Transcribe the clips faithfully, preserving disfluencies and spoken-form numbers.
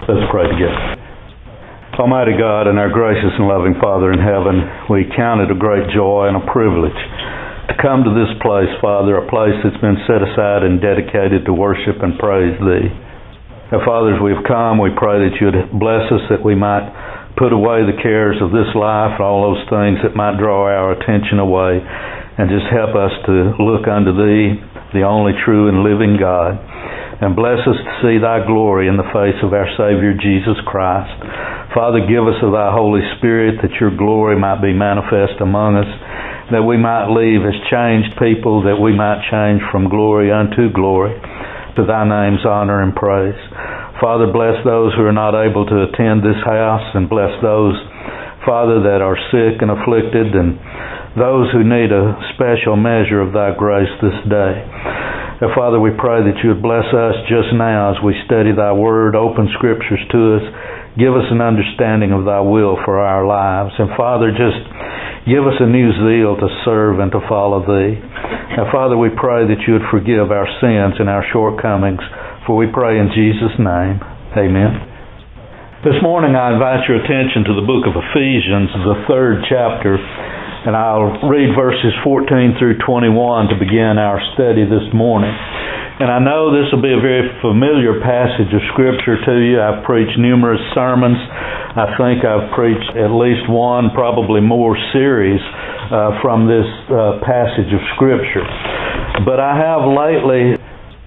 Let's pray together. Almighty God and our gracious and loving Father in heaven, we count it a great joy and a privilege to come to this place, Father, a place that's been set aside and dedicated to worship and praise Thee. Now, Father, as we've come, we pray that You would bless us, that we might put away the cares of this life and all those things that might draw our attention away, and just help us to look unto Thee, the only true and living God. And bless us to see Thy glory in the face of our Savior Jesus Christ. Father, give us of Thy Holy Spirit that Your glory might be manifest among us, that we might leave as changed people, that we might change from glory unto glory, to Thy name's honor and praise. Father, bless those who are not able to attend this house, and bless those, Father, that are sick and afflicted, and those who need a special measure of Thy grace this day. Now, Father, we pray that You would bless us just now as we study Thy Word, open Scriptures to us, give us an understanding of Thy will for our lives. And Father, just give us a new zeal to serve and to follow Thee. Now, Father, we pray that You would forgive our sins and our shortcomings, for we pray in Jesus' name. Amen. This morning I invite your attention to the book of Ephesians, the third chapter, and I'll read verses fourteen through twenty-one to begin our study this morning. And I know this will be a very familiar passage of Scripture to you. I've preached numerous sermons. I think I've preached at least one, probably more series uh, from this uh, passage of Scripture. But I have lately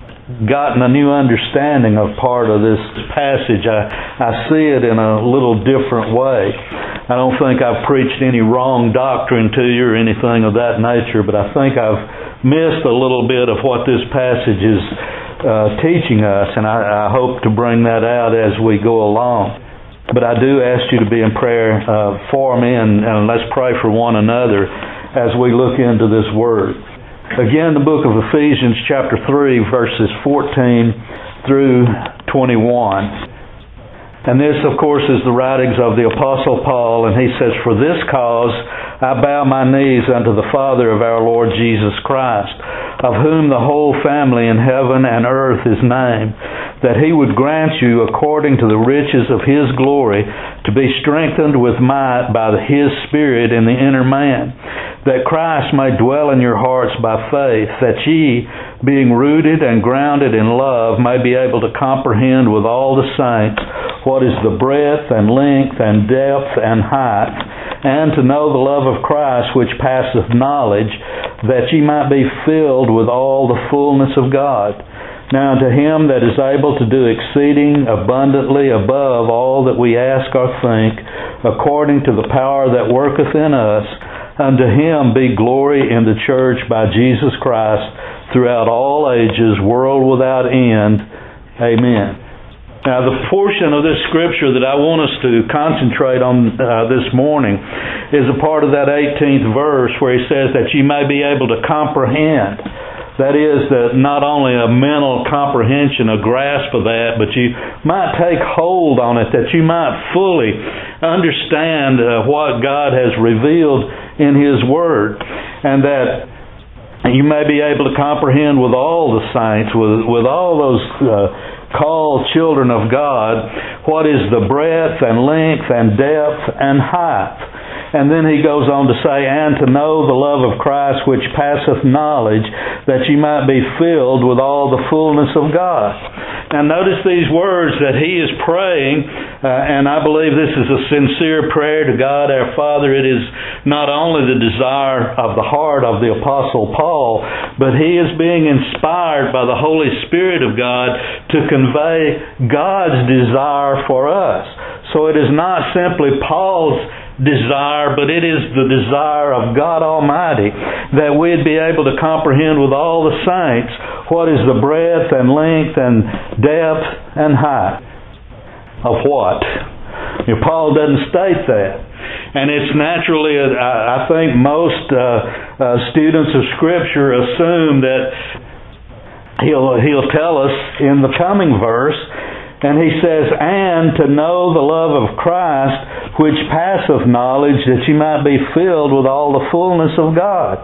gotten a new understanding of part of this passage. I, I see it in a little different way. I don't think I've preached any wrong doctrine to you or anything of that nature, but I think I've missed a little bit of what this passage is uh, teaching us, and I, I hope to bring that out as we go along. But I do ask you to be in prayer uh, for me, and, and let's pray for one another as we look into this Word. Again, the book of Ephesians chapter three, verses fourteen through twenty-one. And this, of course, is the writings of the Apostle Paul, and he says, "For this cause I bow my knees unto the Father of our Lord Jesus Christ, of whom the whole family in heaven and earth is named, that He would grant you, according to the riches of His glory, to be strengthened with might by His Spirit in the inner man, that Christ may dwell in your hearts by faith, that ye, being rooted and grounded in love, may be able to comprehend with all the saints what is the breadth and length and depth and height, and to know the love of Christ which passeth knowledge, that ye might be filled with all the fullness of God. Now unto Him that is able to do exceeding abundantly above all that we ask or think, according to the power that worketh in us, unto Him be glory in the church by Jesus Christ throughout all ages, world without end. Amen." Now, the portion of this Scripture that I want us to concentrate on uh, this morning is a part of that eighteenth verse where he says that you may be able to comprehend. That is, that not only a mental comprehension, a grasp of that, but you might take hold on it, that you might fully understand uh, what God has revealed in His Word, and that you may be able to comprehend with all the saints, with, with all those uh, called children of God, what is the breadth and length and depth and height. And then he goes on to say, "And to know the love of Christ which passeth knowledge, that ye might be filled with all the fullness of God." Now notice these words that he is praying, uh, and I believe this is a sincere prayer to God our Father. It is not only the desire of the heart of the Apostle Paul, but he is being inspired by the Holy Spirit of God to convey God's desire for us. So it is not simply Paul's desire, but it is the desire of God Almighty that we'd be able to comprehend with all the saints what is the breadth and length and depth and height of what? You know, Paul doesn't state that. And it's naturally, I think most uh, uh, students of Scripture assume that he'll, he'll tell us in the coming verse And he says, and to know the love of Christ, which passeth knowledge, that ye might be filled with all the fullness of God.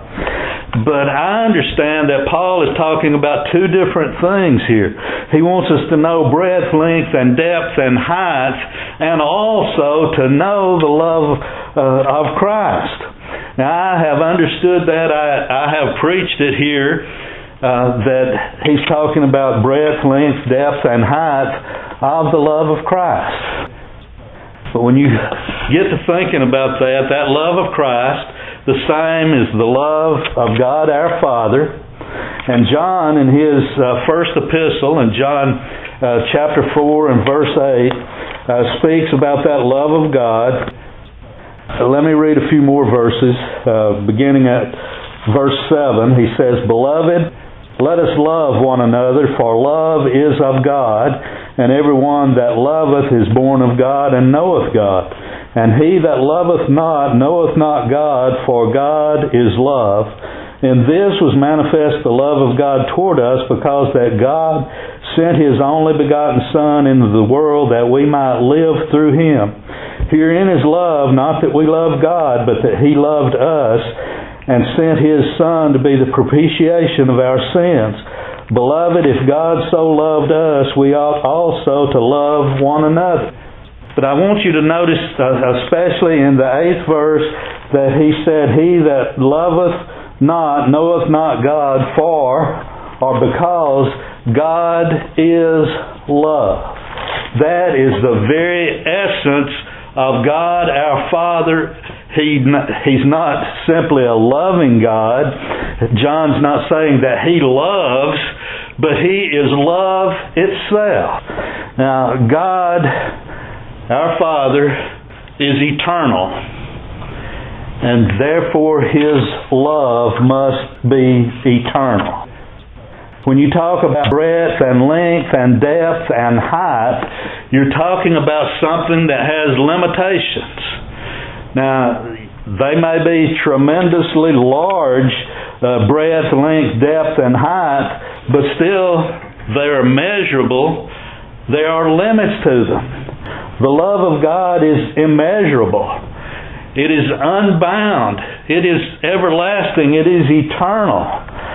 But I understand that Paul is talking about two different things here. He wants us to know breadth, length, and depth, and height, and also to know the love uh, of Christ. Now, I have understood that. I, I have preached it here, uh, that he's talking about breadth, length, depth, and height of the love of Christ. But when you get to thinking about that, that love of Christ, the same as the love of God our Father. And John in his uh, first epistle, in John uh, chapter four and verse eight, uh, speaks about that love of God. Uh, let me read a few more verses. Uh, beginning at verse seven, he says, Beloved, let us love one another, for love is of God, and everyone that loveth is born of God and knoweth God. And he that loveth not knoweth not God, for God is love. In this was manifest the love of God toward us, because that God sent His only begotten Son into the world, that we might live through Him. Herein is love, not that we love God, but that He loved us, and sent His Son to be the propitiation of our sins. Beloved, if God so loved us, we ought also to love one another. But I want you to notice, especially in the eighth verse, that he said, He that loveth not knoweth not God, for, or because, God is love. That is the very essence of God our Father. He, he's not simply a loving God. John's not saying that He loves, but He is love itself. Now, God, our Father, is eternal, and therefore His love must be eternal. When you talk about breadth and length and depth and height, you're talking about something that has limitations. Now, they may be tremendously large, uh, breadth, length, depth, and height, but still they are measurable. There are limits to them. The love of God is immeasurable. It is unbound. It is everlasting. It is eternal.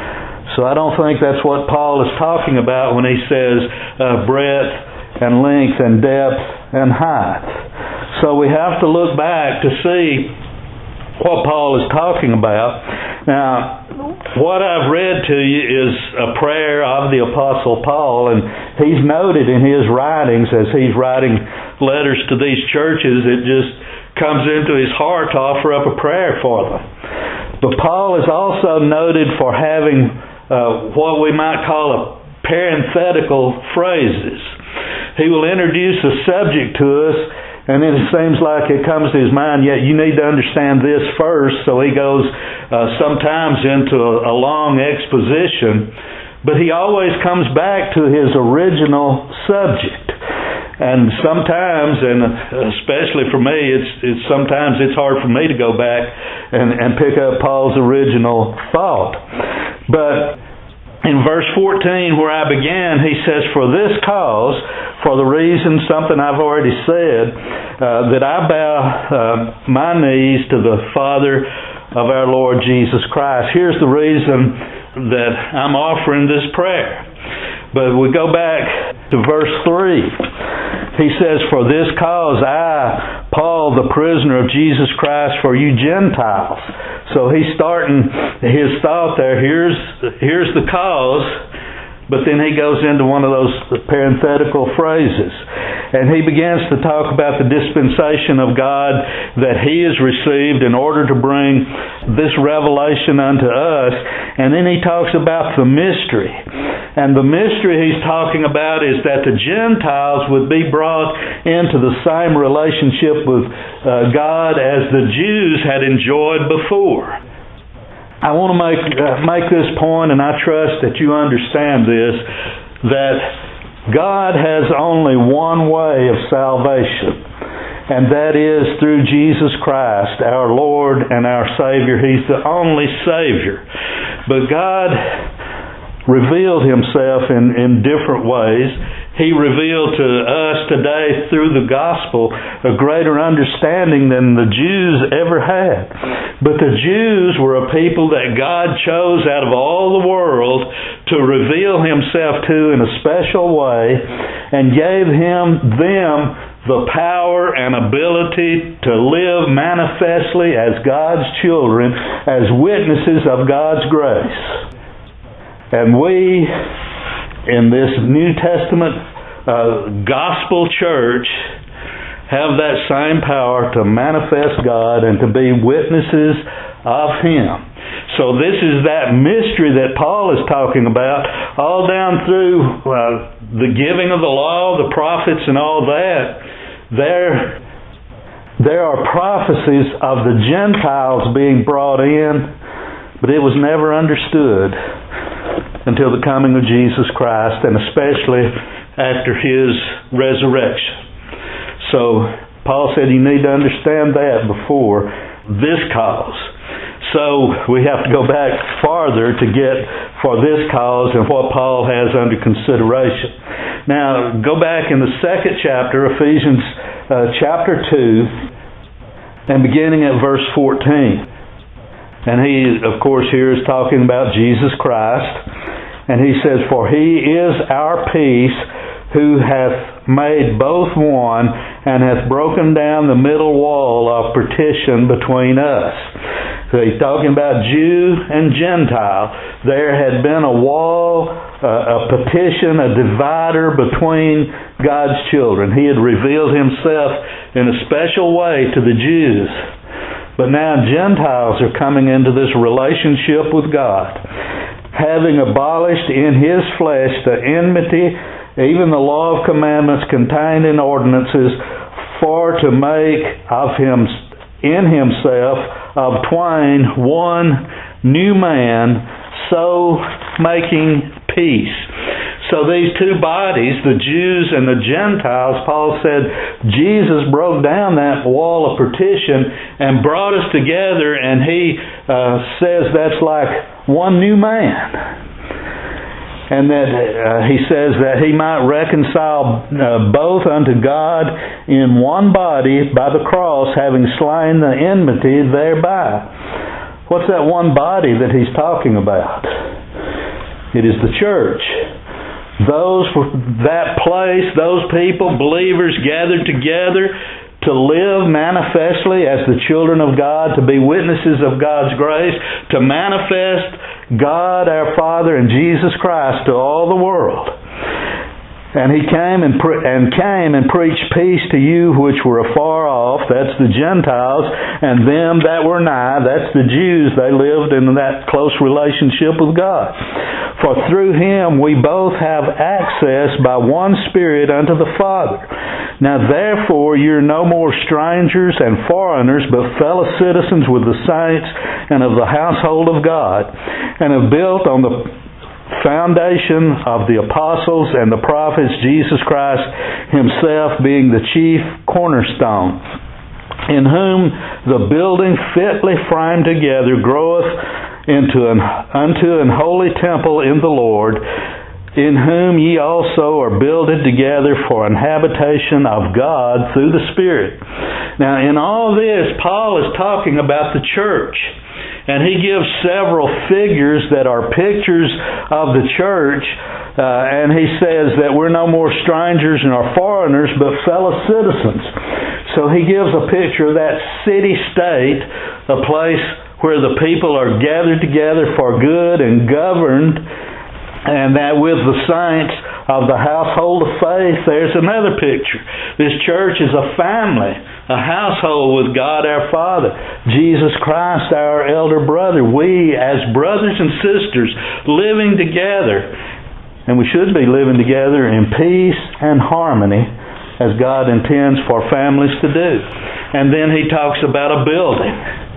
So I don't think that's what Paul is talking about when he says uh, breadth and length and depth and height. So we have to look back to see what Paul is talking about. Now, what I've read to you is a prayer of the Apostle Paul, and he's noted in his writings as he's writing letters to these churches, it just comes into his heart to offer up a prayer for them. But Paul is also noted for having uh, what we might call a parenthetical phrases. He will introduce a subject to us, and then it seems like it comes to his mind, yet you need to understand this first. So he goes uh, sometimes into a, a long exposition, but he always comes back to his original subject. And sometimes, and especially for me, it's, it's sometimes it's hard for me to go back and, and pick up Paul's original thought. But in verse fourteen, where I began, he says, For this cause, for the reason, something I've already said, uh, that I bow uh, my knees to the Father of our Lord Jesus Christ. Here's the reason that I'm offering this prayer. But we go back to verse three. He says, For this cause I, Paul, the prisoner of Jesus Christ, for you Gentiles. So he's starting his thought there. Here's, here's the cause. But then he goes into one of those parenthetical phrases. And he begins to talk about the dispensation of God that He has received in order to bring this revelation unto us. And then he talks about the mystery. And the mystery he's talking about is that the Gentiles would be brought into the same relationship with uh, God as the Jews had enjoyed before. I want to make uh, make this point, and I trust that you understand this, that God has only one way of salvation, and that is through Jesus Christ, our Lord and our Savior. He's the only Savior. But God revealed Himself in, in different ways. He revealed to us today through the gospel a greater understanding than the Jews ever had. But the Jews were a people that God chose out of all the world to reveal Himself to in a special way, and gave him them the power and ability to live manifestly as God's children, as witnesses of God's grace. And we, in this New Testament uh, gospel church, have that same power to manifest God and to be witnesses of Him. So this is that mystery that Paul is talking about, all down through uh, the giving of the law, the prophets, and all that. There, there are prophecies of the Gentiles being brought in, but it was never understood until the coming of Jesus Christ, and especially after His resurrection. So Paul said you need to understand that before this cause. So we have to go back farther to get for this cause and what Paul has under consideration. Now, go back in the second chapter, Ephesians uh, chapter two, and beginning at verse fourteen. And he, of course, here is talking about Jesus Christ. And he says, "For He is our peace, who hath made both one, and hath broken down the middle wall of partition between us." So he's talking about Jew and Gentile. There had been a wall, uh, a petition, a divider between God's children. He had revealed Himself in a special way to the Jews. But now Gentiles are coming into this relationship with God, having abolished in His flesh the enmity, even the law of commandments contained in ordinances, for to make of him in Himself of twain one new man, so making peace. So these two bodies, the Jews and the Gentiles, Paul said Jesus broke down that wall of partition and brought us together, and he uh, says that's like one new man. And that uh, he says that He might reconcile uh, both unto God in one body by the cross, having slain the enmity thereby. What's that one body that he's talking about? It is the church. Those, that place, those people, believers gathered together to live manifestly as the children of God, to be witnesses of God's grace, to manifest God our Father and Jesus Christ to all the world. And He came and pre- and came and preached peace to you which were afar off, that's the Gentiles, and them that were nigh, that's the Jews. They lived in that close relationship with God. For through Him we both have access by one Spirit unto the Father. Now therefore you're no more strangers and foreigners, but fellow citizens with the saints and of the household of God, and have built on the foundation of the apostles and the prophets, Jesus Christ Himself being the chief cornerstone, in whom the building fitly framed together groweth into an unto an holy temple in the Lord, in whom ye also are builded together for an habitation of God through the Spirit. Now in all this, Paul is talking about the church. And he gives several figures that are pictures of the church. Uh, and he says that we're no more strangers nor foreigners, but fellow citizens. So he gives a picture of that city-state, a place where the people are gathered together for good and governed, and that with the saints of the household of faith. There's another picture. This church is a family, a household with God our Father, Jesus Christ our elder brother. We as brothers and sisters living together, and we should be living together in peace and harmony as God intends for families to do. And then he talks about a building.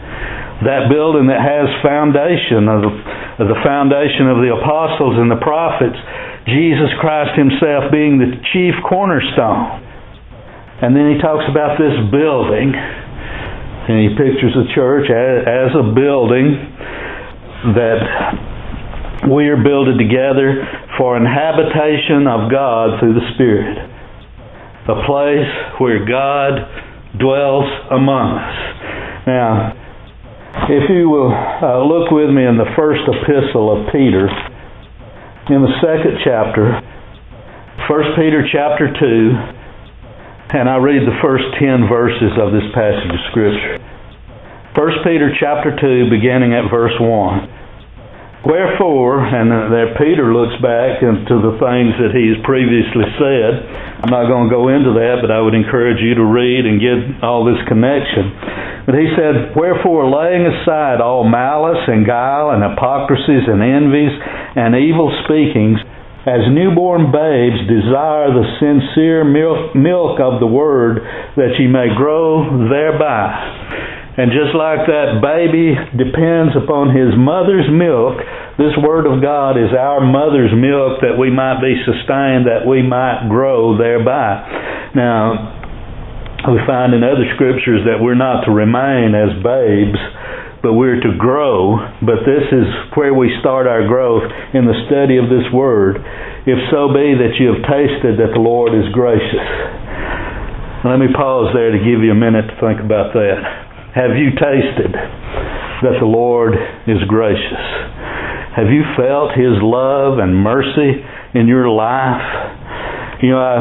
That building that has foundation, of the, of the foundation of the apostles and the prophets, Jesus Christ Himself being the chief cornerstone. And then he talks about this building, and he pictures the church as, as a building that we are builded together for an habitation of God through the Spirit. A place where God dwells among us. Now, if you will uh, look with me in the first epistle of Peter, in the second chapter, First Peter chapter two, and I read the first ten verses of this passage of Scripture. First Peter chapter two, beginning at verse one. Wherefore, and there Peter looks back into the things that he has previously said. I'm not going to go into that, but I would encourage you to read and get all this connection. But he said, Wherefore, laying aside all malice and guile and hypocrisies and envies and evil speakings, as newborn babes desire the sincere milk, milk of the Word, that ye may grow thereby. And just like that baby depends upon his mother's milk, this Word of God is our mother's milk, that we might be sustained, that we might grow thereby. Now, we find in other Scriptures that we're not to remain as babes, but we're to grow. But this is where we start our growth, in the study of this Word. If so be that you have tasted that the Lord is gracious. Let me pause there to give you a minute to think about that. Have you tasted that the Lord is gracious? Have you felt His love and mercy in your life? You know,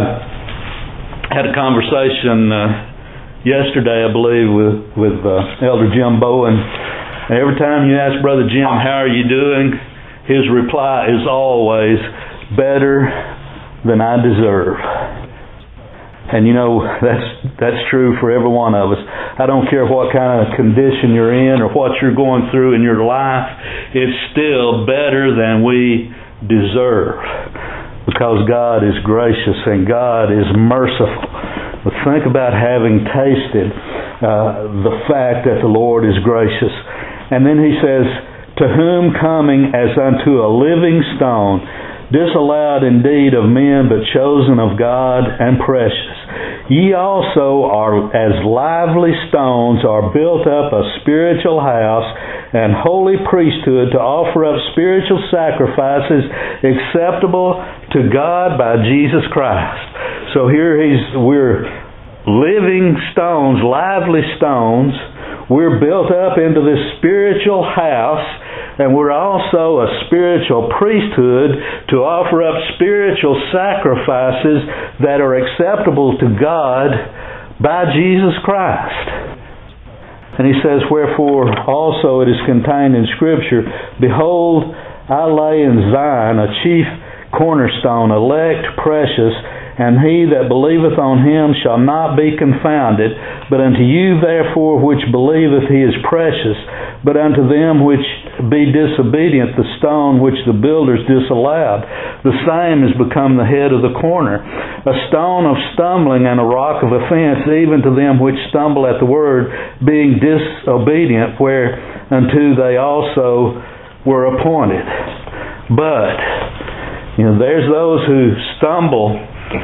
I had a conversation uh, yesterday, I believe, with, with uh, Elder Jim Bowen. And every time you ask Brother Jim, how are you doing? His reply is always, better than I deserve. And you know, that's that's true for every one of us. I don't care what kind of condition you're in or what you're going through in your life, it's still better than we deserve. Because God is gracious and God is merciful. But think about having tasted uh, the fact that the Lord is gracious. And then He says, To whom coming as unto a living stone, disallowed indeed of men, but chosen of God and precious. Ye also are as lively stones, are built up a spiritual house and holy priesthood, to offer up spiritual sacrifices acceptable to God by Jesus Christ. So here he's we're living stones, lively stones. We're built up into this spiritual house, and we're also a spiritual priesthood to offer up spiritual sacrifices that are acceptable to God by Jesus Christ. And he says, Wherefore also it is contained in Scripture, Behold, I lay in Zion a chief cornerstone, elect, precious, and he that believeth on Him shall not be confounded. But unto you therefore which believeth He is precious, but unto them which be disobedient, the stone which the builders disallowed, the same is become the head of the corner, a stone of stumbling and a rock of offense, even to them which stumble at the word, being disobedient, whereunto they also were appointed. But, you know, there's those who stumble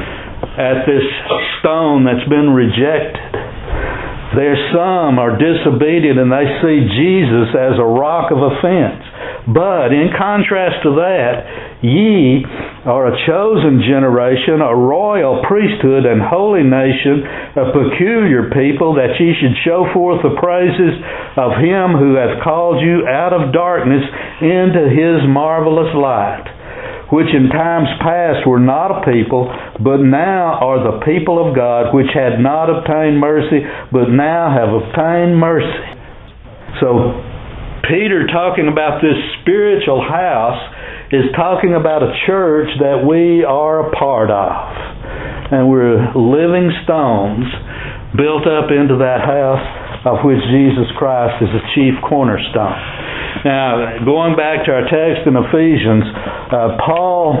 at this stone that's been rejected. There's some are disobedient and they see Jesus as a rock of offense. But in contrast to that, ye are a chosen generation, a royal priesthood and holy nation, a peculiar people, that ye should show forth the praises of Him who hath called you out of darkness into His marvelous light, which in times past were not a people, but now are the people of God, which had not obtained mercy, but now have obtained mercy. So, Peter, talking about this spiritual house, is talking about a church that we are a part of. And we're living stones built up into that house of which Jesus Christ is the chief cornerstone. Now, going back to our text in Ephesians, uh, Paul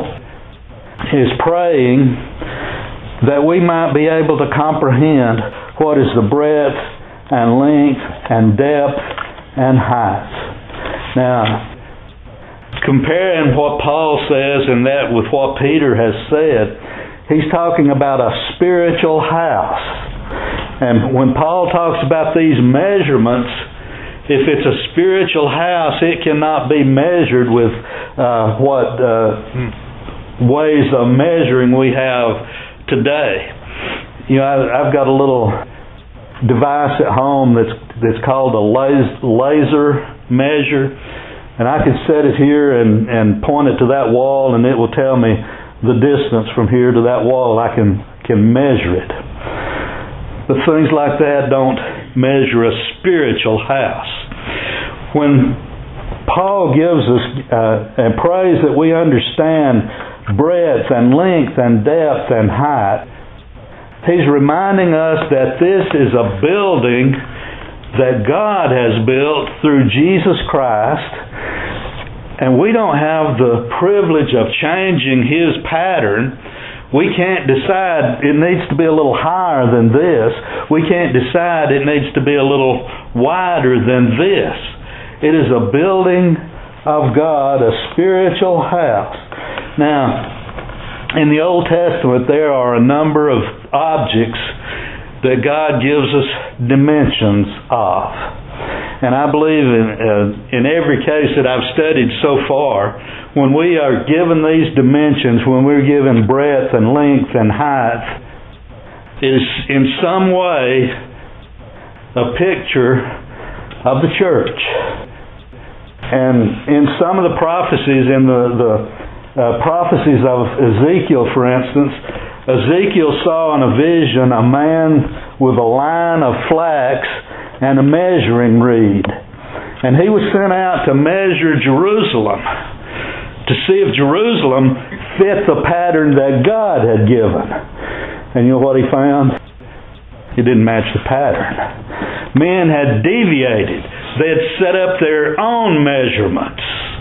is praying that we might be able to comprehend what is the breadth and length and depth and height. Now, comparing what Paul says and that with what Peter has said, he's talking about a spiritual house. And when Paul talks about these measurements, if it's a spiritual house, it cannot be measured with uh, what uh, ways of measuring we have today. You know, I, I've got a little device at home that's that's called a laser measure, and I can set it here and, and point it to that wall, and it will tell me the distance from here to that wall. I can can measure it. But things like that don't measure a spiritual house. When Paul gives us uh, and prays that we understand breadth and length and depth and height, he's reminding us that this is a building that God has built through Jesus Christ, and we don't have the privilege of changing His pattern. We can't decide it needs to be a little higher than this. We can't decide it needs to be a little wider than this. It is a building of God, a spiritual house. Now, in the Old Testament, there are a number of objects that God gives us dimensions of. And I believe in, uh, in every case that I've studied so far, when we are given these dimensions, when we're given breadth and length and height, it is in some way a picture of the church. And in some of the prophecies, in the, the uh, prophecies of Ezekiel, for instance, Ezekiel saw in a vision a man with a line of flax and a measuring reed. And he was sent out to measure Jerusalem, to see if Jerusalem fit the pattern that God had given. And you know what he found? It didn't match the pattern. Men had deviated. They had set up their own measurements.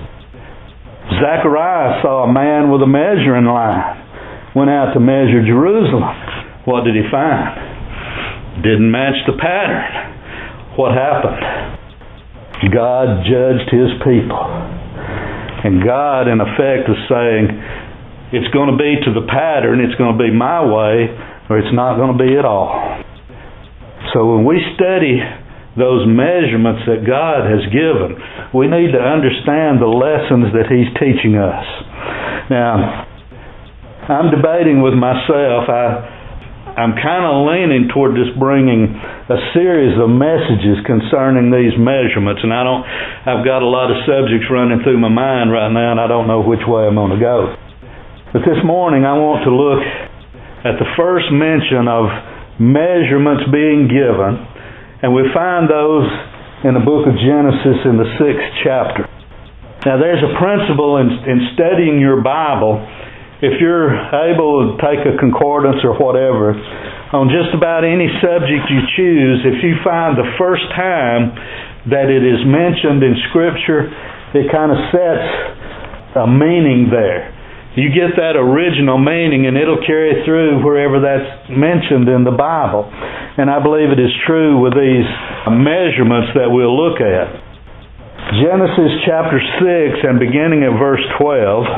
Zechariah saw a man with a measuring line. Went out to measure Jerusalem. What did he find? Didn't match the pattern. What happened? God judged His people. And God, in effect, was saying, it's going to be to the pattern, it's going to be my way, or it's not going to be at all. So when we study those measurements that God has given, we need to understand the lessons that He's teaching us. Now, I'm debating with myself. I, I'm kind of leaning toward just bringing a series of messages concerning these measurements, and I don't. I've got a lot of subjects running through my mind right now, and I don't know which way I'm going to go. But this morning, I want to look at the first mention of measurements being given, and we find those in the book of Genesis in the sixth chapter. Now, there's a principle in, in studying your Bible. If you're able to take a concordance or whatever, on just about any subject you choose, if you find the first time that it is mentioned in Scripture, it kind of sets a meaning there. You get that original meaning and it'll carry through wherever that's mentioned in the Bible. And I believe it is true with these measurements that we'll look at. Genesis chapter six and beginning at verse twelve,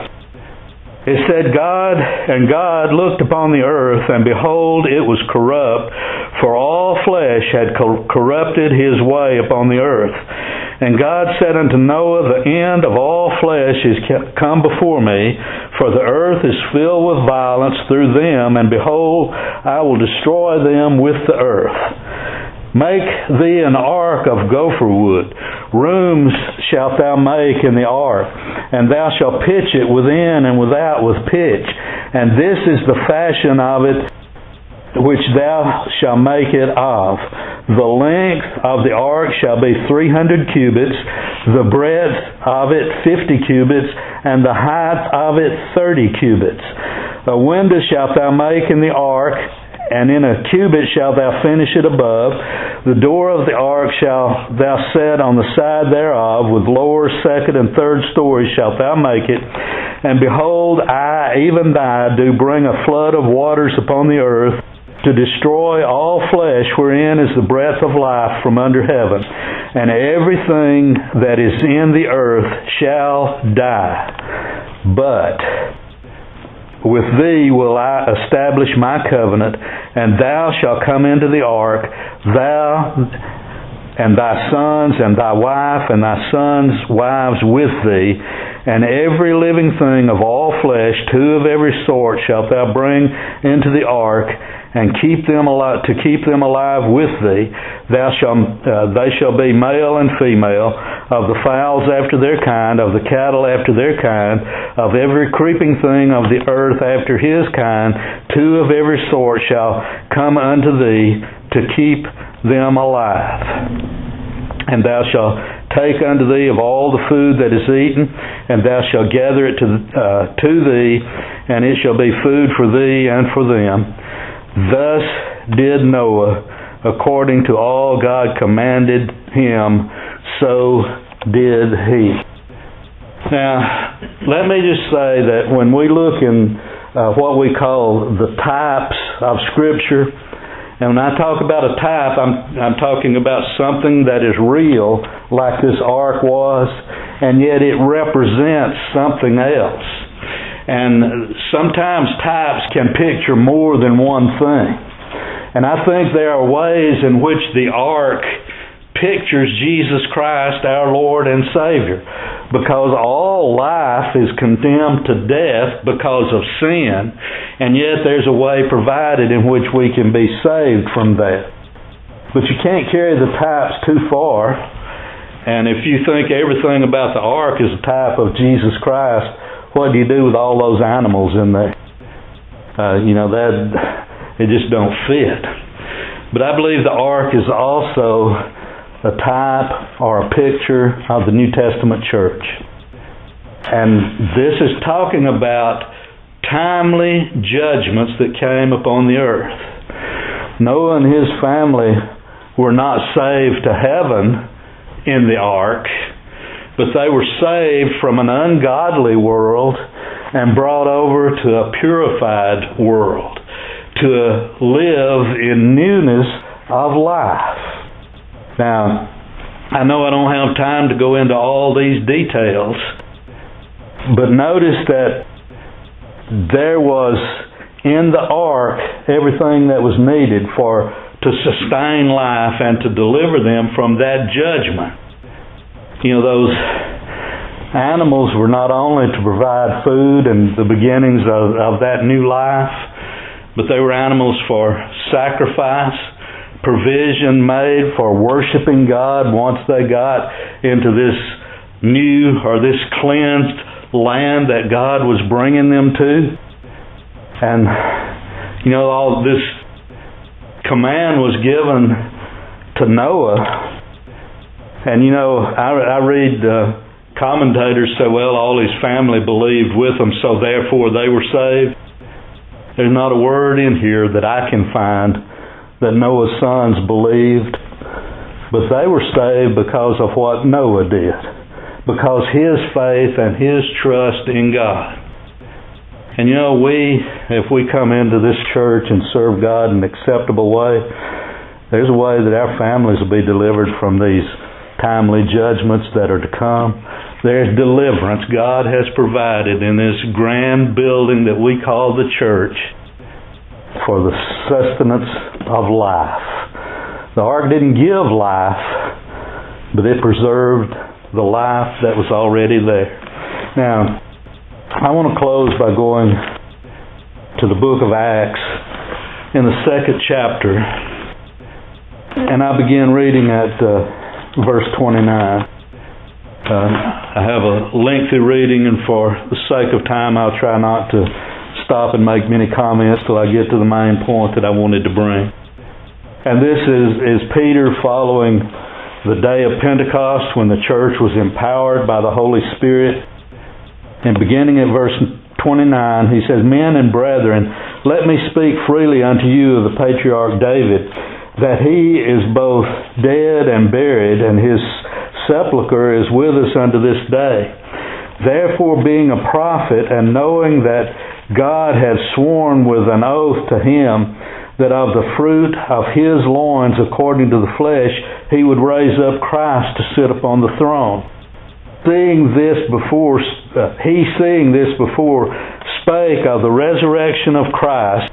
it said, God, and God looked upon the earth, and behold, it was corrupt, for all flesh had corrupted his way upon the earth. And God said unto Noah, the end of all flesh is come before me, for the earth is filled with violence through them, and behold, I will destroy them with the earth. Make thee an ark of gopher wood. Rooms shalt thou make in the ark, and thou shalt pitch it within and without with pitch. And this is the fashion of it which thou shalt make it of. The length of the ark shall be three hundred cubits, the breadth of it fifty cubits, and the height of it thirty cubits. A window shalt thou make in the ark, and in a cubit shalt thou finish it above. The door of the ark shalt thou set on the side thereof, with lower, second, and third stories shalt thou make it. And behold, I, even I, do bring a flood of waters upon the earth, to destroy all flesh wherein is the breath of life from under heaven. And everything that is in the earth shall die. But with thee will I establish my covenant, and thou shalt come into the ark, thou and thy sons, and thy wife, and thy sons' wives with thee, and every living thing of all flesh, two of every sort, shalt thou bring into the ark, and keep them alive, to keep them alive with thee. Thou shalt, uh, they shall be male and female, of the fowls after their kind, of the cattle after their kind, of every creeping thing of the earth after his kind. Two of every sort shall come unto thee to keep them alive. And thou shalt take unto thee of all the food that is eaten, and thou shalt gather it to, uh, to thee, and it shall be food for thee and for them. Thus did Noah, according to all God commanded him, so did he. Now, let me just say that when we look in uh, what we call the types of Scripture, and when I talk about a type, I'm, I'm talking about something that is real, like this ark was, and yet it represents something else. And sometimes types can picture more than one thing. And I think there are ways in which the ark pictures Jesus Christ, our Lord and Savior. Because all life is condemned to death because of sin, and yet there's a way provided in which we can be saved from that. But you can't carry the types too far. And if you think everything about the ark is a type of Jesus Christ, what do you do with all those animals in there? Uh, you know, that it just don't fit. But I believe the ark is also a type or a picture of the New Testament church. And this is talking about timely judgments that came upon the earth. Noah and his family were not saved to heaven in the ark, but they were saved from an ungodly world and brought over to a purified world to live in newness of life. Now, I know I don't have time to go into all these details, but notice that there was in the ark everything that was needed for to sustain life and to deliver them from that judgment. You know, those animals were not only to provide food and the beginnings of, of that new life, but they were animals for sacrifice, provision made for worshiping God once they got into this new or this cleansed land that God was bringing them to. And, you know, all this command was given to Noah. And, you know, I, I read uh, commentators say, well, all his family believed with him, so therefore they were saved. There's not a word in here that I can find that Noah's sons believed, but they were saved because of what Noah did, because his faith and his trust in God. And you know, we, if we come into this church and serve God in an acceptable way, there's a way that our families will be delivered from these timely judgments that are to come. There's deliverance God has provided in this grand building that we call the church for the sustenance of life. The ark didn't give life, but it preserved the life that was already there. Now, I want to close by going to the book of Acts in the second chapter, and I begin reading at uh, verse twenty-nine. Uh, I have a lengthy reading, and for the sake of time, I'll try not to stop and make many comments till I get to the main point that I wanted to bring. And this is, is Peter following the day of Pentecost when the church was empowered by the Holy Spirit. And beginning at verse twenty-nine, he says, Men and brethren, let me speak freely unto you of the patriarch David, that he is both dead and buried, and his sepulchre is with us unto this day. Therefore, being a prophet, and knowing that God had sworn with an oath to him that of the fruit of his loins, according to the flesh, he would raise up Christ to sit upon the throne. Seeing this before, uh, he seeing this before spake of the resurrection of Christ,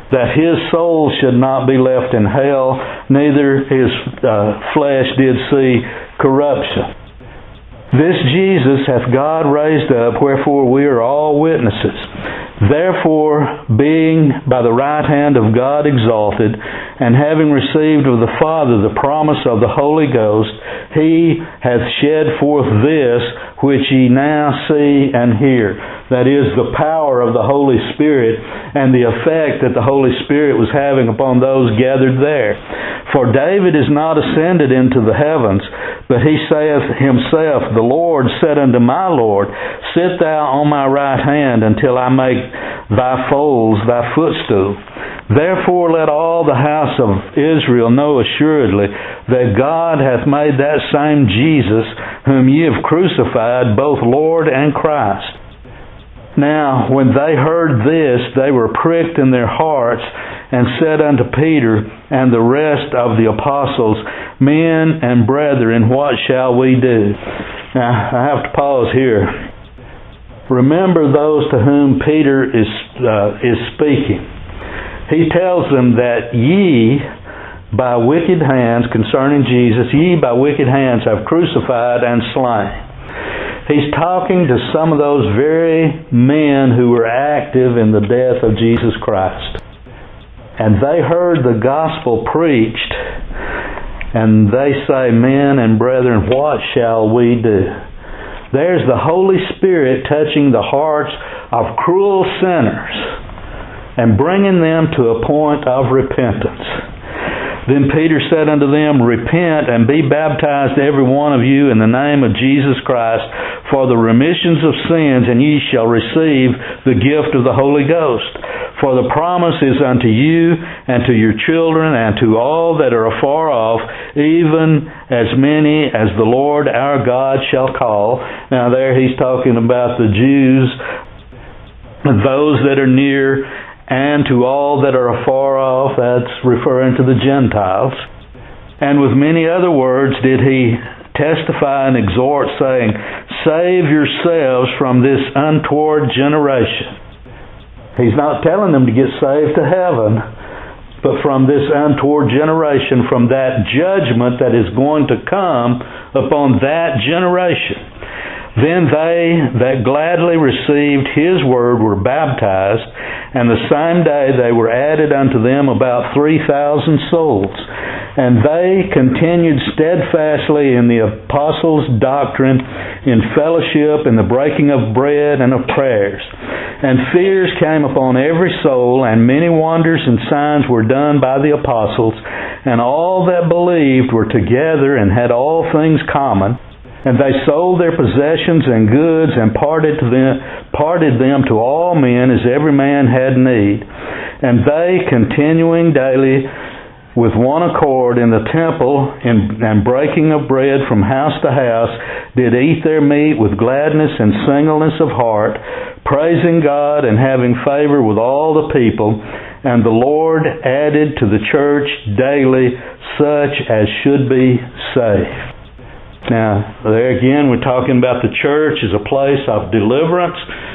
that his soul should not be left in hell, neither his uh, flesh did see corruption. This Jesus hath God raised up, wherefore we are all witnesses. Therefore, being by the right hand of God exalted, and having received of the Father the promise of the Holy Ghost, He hath shed forth this which ye now see and hear. That is, the power of the Holy Spirit and the effect that the Holy Spirit was having upon those gathered there. For David is not ascended into the heavens, but he saith himself, The Lord said unto my Lord, Sit thou on my right hand until I make thy foes thy footstool. Therefore let all the house of Israel know assuredly that God hath made that same Jesus, whom ye have crucified, both Lord and Christ. Now, when they heard this, they were pricked in their hearts, and said unto Peter and the rest of the apostles, Men and brethren, what shall we do? Now, I have to pause here. Remember those to whom Peter is uh, is speaking. He tells them that ye, by wicked hands, concerning Jesus, ye by wicked hands have crucified and slain. He's talking to some of those very men who were active in the death of Jesus Christ. And they heard the gospel preached, and they say, Men and brethren, what shall we do? There's the Holy Spirit touching the hearts of cruel sinners and bringing them to a point of repentance. Then Peter said unto them, Repent and be baptized every one of you in the name of Jesus Christ for the remissions of sins, and ye shall receive the gift of the Holy Ghost. For the promise is unto you and to your children and to all that are afar off, even as many as the Lord our God shall call. Now there he's talking about the Jews, those that are near, and to all that are afar off. That's referring to the Gentiles. And with many other words did he testify and exhort, saying, Save yourselves from this untoward generation. He's not telling them to get saved to heaven, but from this untoward generation, from that judgment that is going to come upon that generation. Then they that gladly received His word were baptized, and the same day they were added unto them about three thousand souls. And they continued steadfastly in the apostles' doctrine, in fellowship, in the breaking of bread, and of prayers. And fears came upon every soul, and many wonders and signs were done by the apostles. And all that believed were together and had all things common. And they sold their possessions and goods and parted to them, parted them to all men as every man had need. And they, continuing daily with one accord in the temple in, and breaking of bread from house to house, did eat their meat with gladness and singleness of heart, praising God and having favor with all the people. And the Lord added to the church daily such as should be saved. Now, there again, we're talking about the church as a place of deliverance,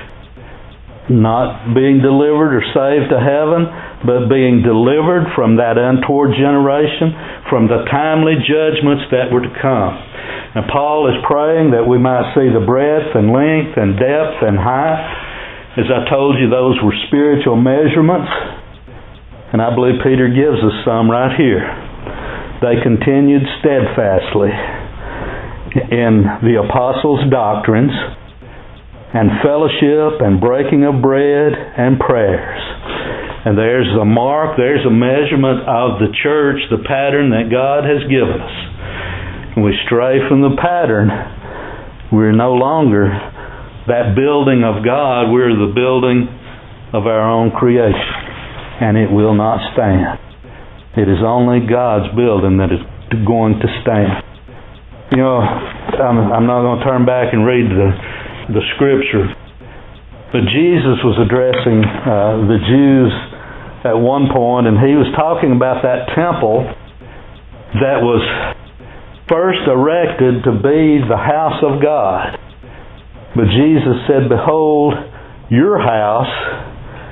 not being delivered or saved to heaven, but being delivered from that untoward generation, from the timely judgments that were to come. Now, Paul is praying that we might see the breadth and length and depth and height. As I told you, those were spiritual measurements, and I believe Peter gives us some right here. They continued steadfastly in the apostles' doctrines, and fellowship, and breaking of bread, and prayers. And there's a mark, there's a measurement of the church, the pattern that God has given us. When we stray from the pattern, we're no longer that building of God, we're the building of our own creation. And it will not stand. It is only God's building that is going to stand. You know, I'm, I'm not going to turn back and read the, the scripture, but Jesus was addressing uh, the Jews at one point, and he was talking about that temple that was first erected to be the house of God. But Jesus said, Behold, your house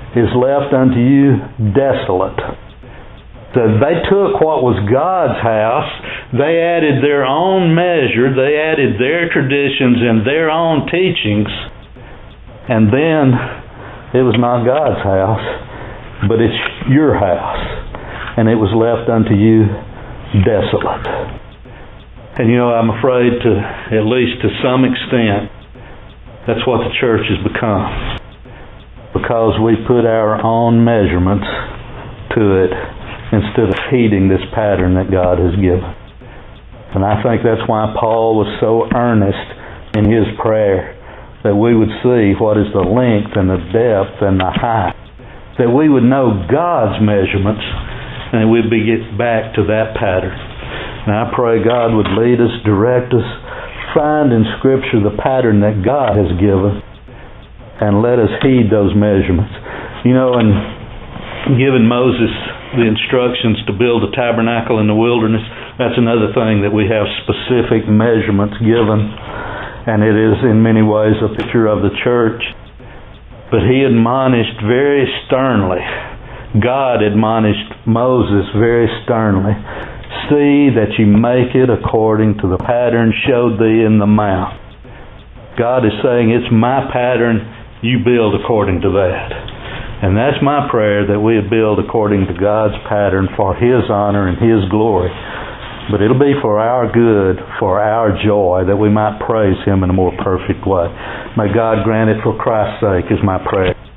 is left unto you desolate. So they took what was God's house, they added their own measure, they added their traditions and their own teachings, and then it was not God's house, but it's your house, and it was left unto you desolate. And you know, I'm afraid to, at least to some extent, that's what the church has become. Because we put our own measurements to it instead of heeding this pattern that God has given. And I think that's why Paul was so earnest in his prayer, that we would see what is the length and the depth and the height, that we would know God's measurements, and we'd be get back to that pattern. And I pray God would lead us, direct us, find in Scripture the pattern that God has given, and let us heed those measurements. You know, and giving Moses the instructions to build a tabernacle in the wilderness, that's another thing that we have specific measurements given, and it is in many ways a picture of the church. But he admonished very sternly, God admonished Moses very sternly, see that you make it according to the pattern showed thee in the mount. God is saying, it's my pattern, you build according to that. And that's my prayer, that we build according to God's pattern for His honor and His glory. But it'll be for our good, for our joy, that we might praise Him in a more perfect way. May God grant it for Christ's sake, is my prayer.